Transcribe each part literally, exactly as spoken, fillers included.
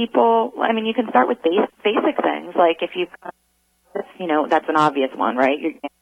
people, I mean, you can start with base, basic things, like if you've got, you know, that's an obvious one, right?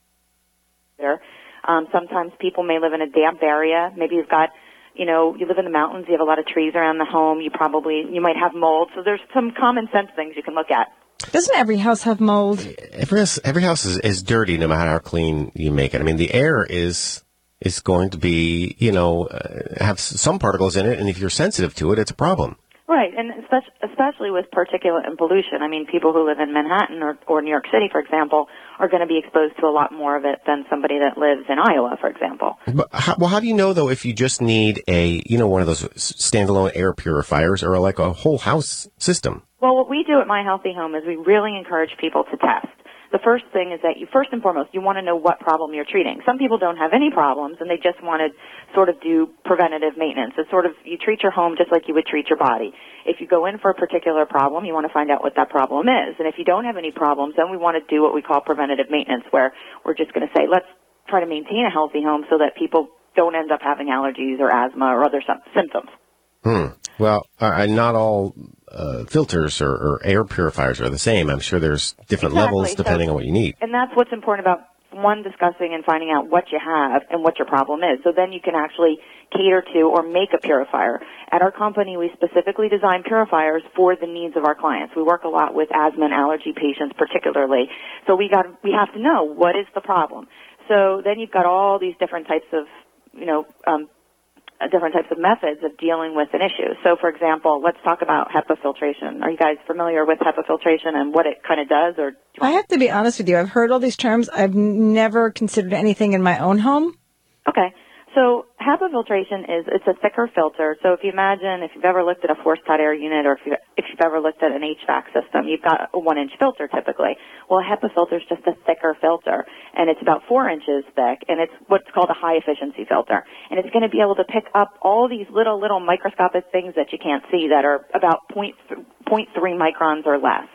You're, um, sometimes people may live in a damp area. Maybe you've got, you know, you live in the mountains, you have a lot of trees around the home, you probably, you might have mold. So there's some common sense things you can look at. Doesn't every house have mold? Every house, every house is, is dirty no matter how clean you make it. I mean, the air is is going to be, you know, uh, have some particles in it, and if you're sensitive to it, it's a problem. Right, and especially, especially with particulate and pollution. I mean, people who live in Manhattan or, or New York City, for example, are going to be exposed to a lot more of it than somebody that lives in Iowa, for example. But how, well, how do you know, though, if you just need a, you know, one of those standalone air purifiers or like a whole house system? Well, what we do at My Healthy Home is we really encourage people to test. The first thing is that you, first and foremost, you want to know what problem you're treating. Some people don't have any problems, and they just want to sort of do preventative maintenance. It's sort of, you treat your home just like you would treat your body. If you go in for a particular problem, you want to find out what that problem is. And if you don't have any problems, then we want to do what we call preventative maintenance, where we're just going to say, let's try to maintain a healthy home so that people don't end up having allergies or asthma or other symptoms. Hmm. Well, uh, not all uh, filters or, or air purifiers are the same. I'm sure there's different exactly. levels depending so, on what you need. And that's what's important about, one, discussing and finding out what you have and what your problem is. So then you can actually cater to or make a purifier. At our company, we specifically design purifiers for the needs of our clients. We work a lot with asthma and allergy patients particularly. So we got we have to know what is the problem. So then you've got all these different types of, you know, um, different types of methods of dealing with an issue. So, for example, let's talk about HEPA filtration. Are you guys familiar with HEPA filtration and what it kind of does? Or do I have to be honest with you. I've heard all these terms. I've never considered anything in my own home. Okay. So HEPA filtration is, it's a thicker filter. So if you imagine, if you've ever looked at a forced hot air unit or if, you, if you've ever looked at an H V A C system, you've got a one-inch filter typically. Well, a HEPA filter is just a thicker filter, and it's about four inches thick, and it's what's called a high-efficiency filter. And it's going to be able to pick up all these little, little microscopic things that you can't see that are about zero point three microns or less.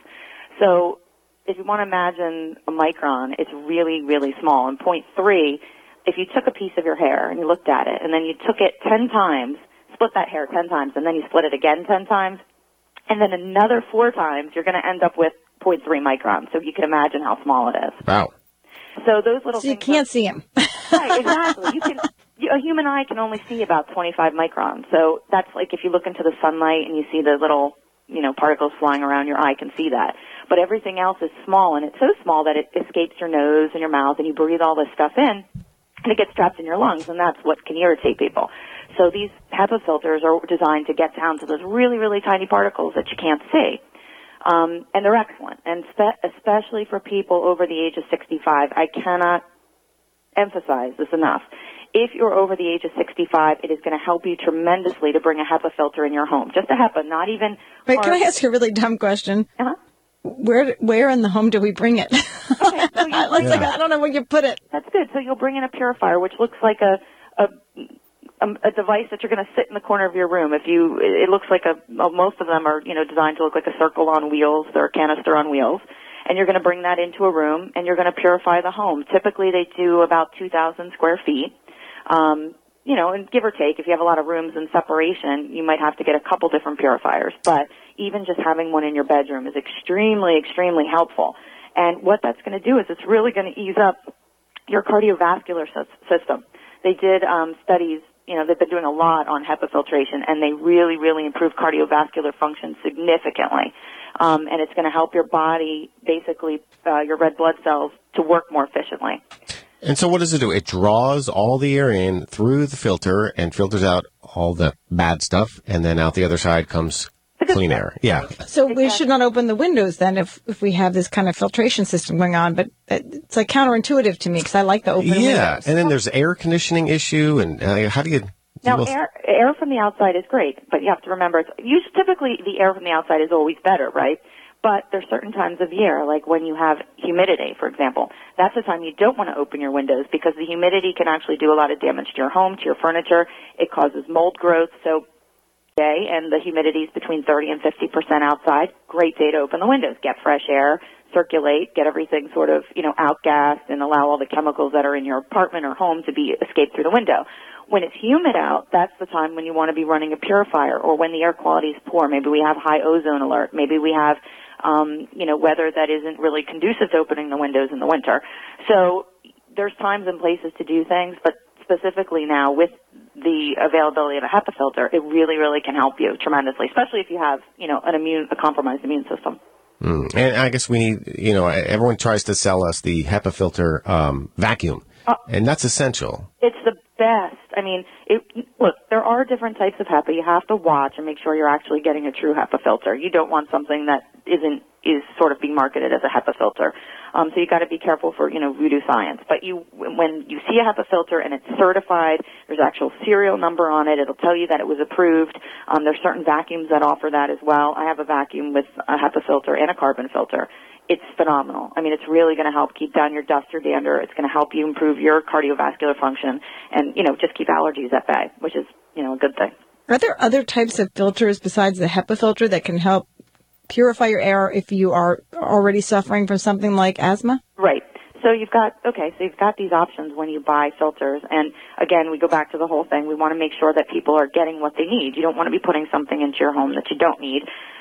So if you want to imagine a micron, it's really, really small. And zero point three, if you took a piece of your hair and you looked at it and then you took it ten times, split that hair ten times, and then you split it again ten times, and then another four times, you're going to end up with zero point three microns. So you can imagine how small it is. Wow. So those little so you things can't are, see them. Right, exactly. You can, you, a human eye can only see about twenty-five microns. So that's like if you look into the sunlight and you see the little, you know, particles flying around, your eye can see that. But everything else is small, and it's so small that it escapes your nose and your mouth, and you breathe all this stuff in, and it gets trapped in your lungs, and that's what can irritate people. So these HEPA filters are designed to get down to those really, really tiny particles that you can't see. Um, and they're excellent, and spe- especially for people over the age of sixty-five. I cannot emphasize this enough. If you're over the age of sixty-five, it is going to help you tremendously to bring a HEPA filter in your home. Just a HEPA, not even... Wait, can I ask you a really dumb question? Uh-huh. Where where in the home do we bring it? Okay, so you, Looks like, I don't know where you put it. That's good. So you'll bring in a purifier, which looks like a a, a, a device that you're going to sit in the corner of your room. If you, it looks like a. Well, most of them are, you know, designed to look like a circle on wheels. They're a canister on wheels, and you're going to bring that into a room, and you're going to purify the home. Typically, they do about two thousand square feet. Um, you know, and give or take, if you have a lot of rooms in separation, you might have to get a couple different purifiers. But even just having one in your bedroom is extremely, extremely helpful. And what that's going to do is it's really going to ease up your cardiovascular system. They did um, studies, you know, they've been doing a lot on HEPA filtration, and they really, really improve cardiovascular function significantly. Um, and it's going to help your body, basically, uh, your red blood cells, to work more efficiently. And so what does it do? It draws all the air in through the filter and filters out all the bad stuff, and then out the other side comes clean air. Yeah. So we should not open the windows then if if we have this kind of filtration system going on, but it's like counterintuitive to me because I like the open yeah. windows. Yeah, and then there's air conditioning issue, and uh, how do you... Now, air, air from the outside is great, but you have to remember, it's, usually, typically the air from the outside is always better, right? But there's certain times of year, like when you have humidity, for example. That's the time you don't want to open your windows because the humidity can actually do a lot of damage to your home, to your furniture. It causes mold growth. So, day and the humidity is between thirty and fifty percent outside. Great day to open the windows, get fresh air, circulate, get everything sort of, you know, outgassed and allow all the chemicals that are in your apartment or home to be escaped through the window. When it's humid out, that's the time when you want to be running a purifier, or when the air quality is poor. Maybe we have high ozone alert. Maybe we have, um, you know, weather that isn't really conducive to opening the windows in the winter. So there's times and places to do things, but specifically now with the availability of a HEPA filter, it really, really can help you tremendously, especially if you have, you know, an immune, a compromised immune system. Mm. And I guess we need, you know, everyone tries to sell us the HEPA filter um, vacuum, uh, and that's essential. It's the best. I mean, it, look, there are different types of HEPA. You have to watch and make sure you're actually getting a true HEPA filter. You don't want something that isn't is sort of being marketed as a HEPA filter. Um, so you got to be careful for, you know, voodoo science. But you, when you see a HEPA filter and it's certified, there's actual serial number on it. It'll tell you that it was approved. Um, there's certain vacuums that offer that as well. I have a vacuum with a HEPA filter and a carbon filter. It's phenomenal. I mean, it's really going to help keep down your dust or dander. It's going to help you improve your cardiovascular function and, you know, just keep allergies at bay, which is, you know, a good thing. Are there other types of filters besides the HEPA filter that can help purify your air if you are already suffering from something like asthma? Right. So you've got, okay, so you've got these options when you buy filters. And again, we go back to the whole thing. We want to make sure that people are getting what they need. You don't want to be putting something into your home that you don't need.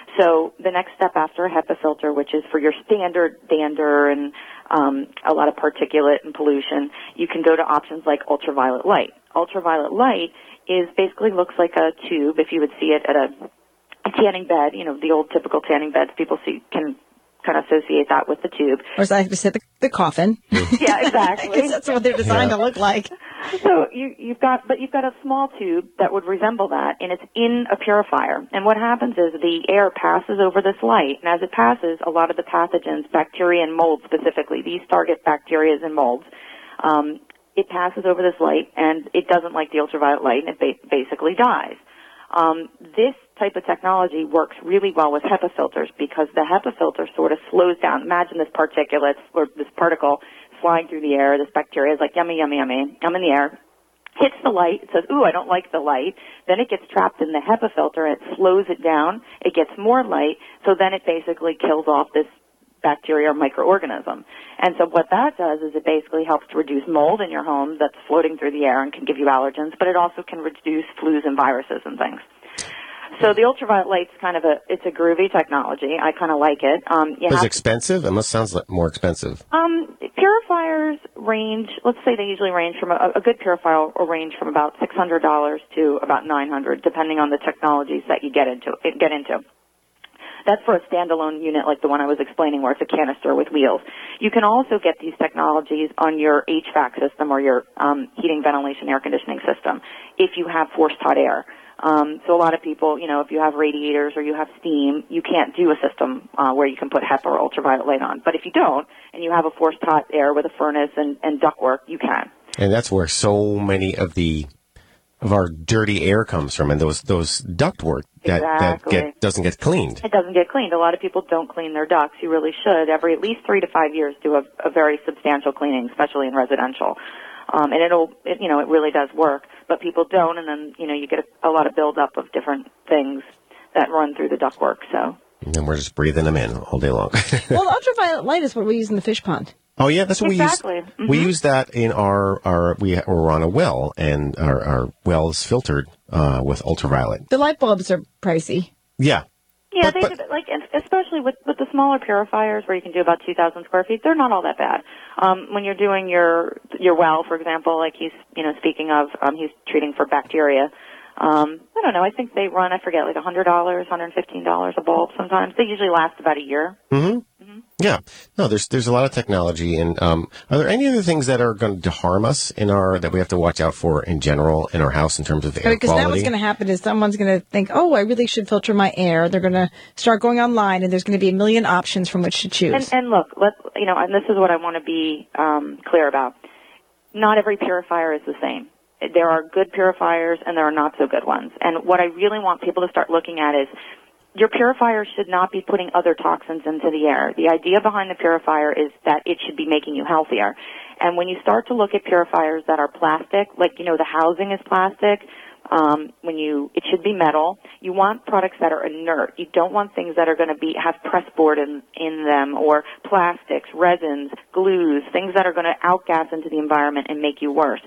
So the next step after a HEPA filter, which is for your standard dander and um, a lot of particulate and pollution, you can go to options like ultraviolet light. Ultraviolet light is basically looks like a tube, if you would see it at a A tanning bed, you know, the old typical tanning beds, people see can kind of associate that with the tube. Or as I have to say, the, the coffin. Yeah, exactly. Because that's what they're designed yeah. to look like. So you, you've got, but you've got a small tube that would resemble that, and it's in a purifier. And what happens is the air passes over this light, and as it passes, a lot of the pathogens, bacteria and mold specifically, these target bacteria and molds. Um, it passes over this light, and it doesn't like the ultraviolet light, and it ba- basically dies. Um, this type of technology works really well with HEPA filters because the HEPA filter sort of slows down. Imagine this particulate or this particle flying through the air. This bacteria is like, yummy, yummy, yummy. I'm in the air. Hits the light. It says, ooh, I don't like the light. Then it gets trapped in the HEPA filter and it slows it down. It gets more light. So then it basically kills off this bacteria or microorganism. And so what that does is it basically helps to reduce mold in your home that's floating through the air and can give you allergens, but it also can reduce flus and viruses and things. So the ultraviolet light's kind of a, it's a groovy technology. I kind of like it. Um, you Is have, it expensive? It must sound like more expensive. Um, purifiers range, let's say they usually range from, a, a good purifier will range from about six hundred dollars to about nine hundred dollars, depending on the technologies that you get into, get into. That's for a standalone unit like the one I was explaining where it's a canister with wheels. You can also get these technologies on your H V A C system or your um, heating, ventilation, air conditioning system if you have forced hot air. Um, so a lot of people, you know, if you have radiators or you have steam, you can't do a system uh, where you can put HEPA or ultraviolet light on. But if you don't and you have a forced hot air with a furnace and, and ductwork, you can. And that's where so many of the of our dirty air comes from, and those those ductwork that, exactly. that get, doesn't get cleaned. It doesn't get cleaned. A lot of people don't clean their ducts. You really should. Every at least three to five years do a, a very substantial cleaning, especially in residential. Um, and it'll, it, you know, it really does work. But people don't, and then, you know, you get a, a lot of buildup of different things that run through the ductwork. So. And then we're just breathing them in all day long. Well, ultraviolet light is what we use in the fish pond. Oh yeah, that's what exactly. we use. Mm-hmm. We use that in our our we we're on a well, and our our well is filtered uh, with ultraviolet. The light bulbs are pricey. Yeah. Yeah, but, they but, do, like especially with with the smaller purifiers where you can do about two thousand square feet. They're not all that bad. Um, when you're doing your your well, for example, like he's you know speaking of, um, he's treating for bacteria. Um, I don't know. I think they run, I forget, like a hundred dollars, one hundred fifteen dollars a bulb. Sometimes they usually last about a year. Mm-hmm. Mm-hmm. Yeah. No, there's there's a lot of technology, and um, are there any other things that are going to harm us in our that we have to watch out for in general in our house in terms of air because quality? now what's going to happen is someone's going to think, oh, I really should filter my air. They're going to start going online, and there's going to be a million options from which to choose. And, and look, let you know, and this is what I want to be um, clear about. Not every purifier is the same. There are good purifiers and there are not so good ones. And what I really want people to start looking at is your purifier should not be putting other toxins into the air. The idea behind the purifier is that it should be making you healthier. And when you start to look at purifiers that are plastic, like, you know, the housing is plastic, um, when you, it should be metal. You want products that are inert. You don't want things that are going to be, have pressboard in, in them or plastics, resins, glues, things that are going to outgas into the environment and make you worse.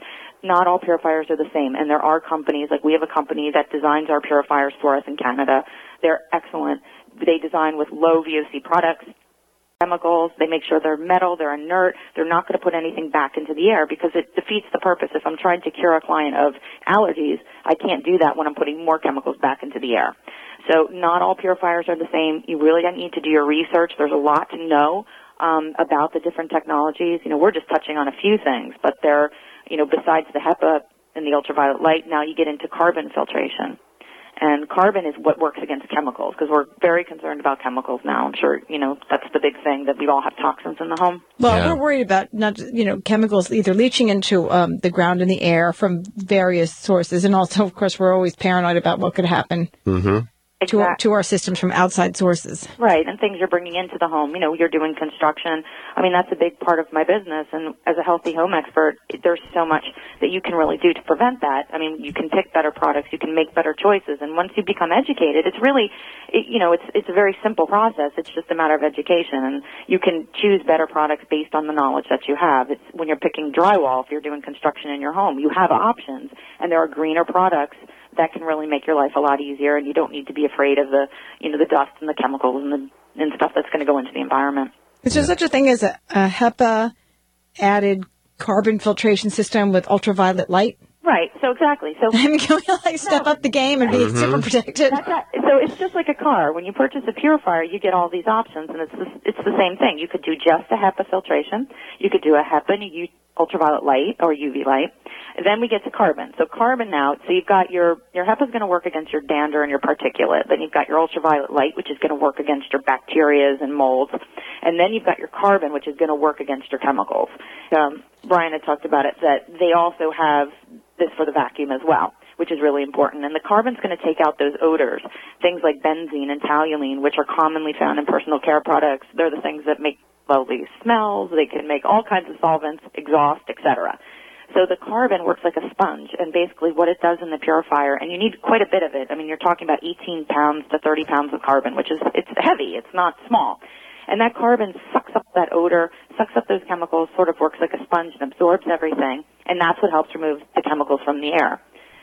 not all purifiers are the same, and there are companies, like we have a company that designs our purifiers for us in Canada. They're excellent. They design with low V O C products, chemicals. They make sure they're metal, they're inert. They're not going to put anything back into the air because it defeats the purpose. If I'm trying to cure a client of allergies, I can't do that when I'm putting more chemicals back into the air. So not all purifiers are the same. You really need to do your research. There's a lot to know um, about the different technologies. You know, we're just touching on a few things, but they're, you know, besides the HEPA and the ultraviolet light, now you get into carbon filtration. And carbon is what works against chemicals, because we're very concerned about chemicals now. I'm sure, you know, that's the big thing, that we all have toxins in the home. Well, Yeah. we're worried about not, you know, chemicals either leaching into um, the ground and the air from various sources. And also, of course, we're always paranoid about what could happen Mm-hmm. to, our, to our systems from outside sources. Right, and things you're bringing into the home. You know, you're doing construction. I mean, that's a big part of my business, and as a healthy home expert, there's so much that you can really do to prevent that. I mean, you can pick better products, you can make better choices, and once you become educated, it's really, it, you know, it's it's a very simple process. It's just a matter of education, and you can choose better products based on the knowledge that you have. It's when you're picking drywall, if you're doing construction in your home, you have options, and there are greener products that can really make your life a lot easier, and you don't need to be afraid of the, you know, the dust and the chemicals and the and stuff that's going to go into the environment. Is there such a thing as a, a HEPA added carbon filtration system with ultraviolet light? Right. So exactly. So I mean, can we like step No. up the game and be Mhm. super protected? that's not, so it's just like a car. When you purchase a purifier, you get all these options, and it's the, it's the same thing. You could do just a HEPA filtration. You could do a HEPA and you ultraviolet light or U V light. And then we get to carbon. So carbon now, so you've got your, your HEPA is going to work against your dander and your particulate. Then you've got your ultraviolet light, which is going to work against your bacterias and molds. And then you've got your carbon, which is going to work against your chemicals. Um, Brian had talked about it, that they also have this for the vacuum as well, which is really important. And the carbon's going to take out those odors, things like benzene and toluene, which are commonly found in personal care products. They're the things that make lovely smells. They can make all kinds of solvents, exhaust, et cetera. So the carbon works like a sponge, and basically what it does in the purifier, and you need quite a bit of it. I mean, you're talking about eighteen pounds to thirty pounds of carbon, which is, it's heavy. It's not small. And that carbon sucks up that odor, sucks up those chemicals, sort of works like a sponge and absorbs everything, and that's what helps remove the chemicals from the air.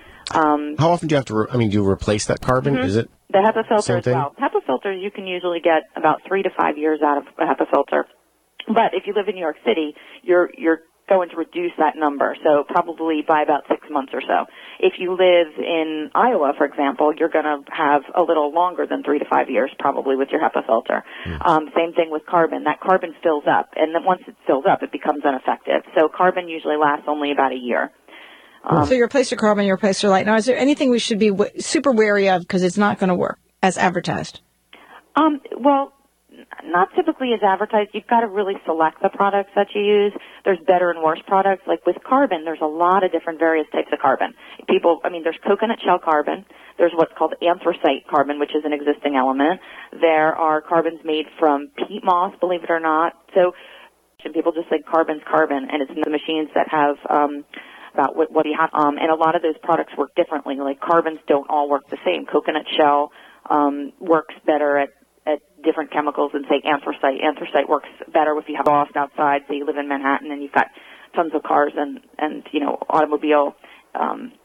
Um, How often do you have to, re- I mean, do you replace that carbon? Mhm. Is it? the HEPA filter Same as thing? well. HEPA filters, you can usually get about three to five years out of a HEPA filter. But if you live in New York City, you're you're going to reduce that number, so probably by about six months or so. If you live in Iowa, for example, you're going to have a little longer than three to five years probably with your HEPA filter. Mm. Um, same thing with carbon. That carbon fills up, and then once it fills up, it becomes ineffective. So carbon usually lasts only about a year. Um, So you replace your carbon, you replace your light. Now, is there anything we should be w- super wary of because it's not going to work as advertised? Um, well, not typically as advertised. You've got to really select the products that you use. There's better and worse products. Like with carbon, there's a lot of different various types of carbon. People, I mean, there's coconut shell carbon. There's what's called anthracite carbon, which is an existing element. There are carbons made from peat moss, believe it or not. So people just say carbon's carbon, and it's in the machines that have um, about what, what you have. Um, and a lot of those products work differently. Like carbons don't all work the same. Coconut shell um, works better at at different chemicals than, say, anthracite. Anthracite works better if you have a loft outside, say you live in Manhattan and you've got tons of cars and, and you know, automobile, um,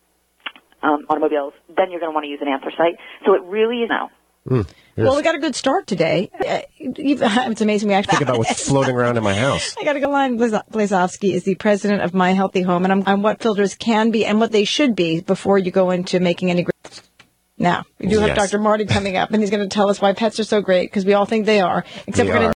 um, automobiles. Then you're going to want to use an anthracite. So it really is now. Mm, Well, we got a good start today. Uh, you've- It's amazing. We actually think about what's floating around in my house. I got to go line. Blazovsky is the president of My Healthy Home, and I'm on what filters can be and what they should be before you go into making any. Now, we do have Yes. Doctor Marty coming up, and he's going to tell us why pets are so great, because we all think they are, except We we're going to are.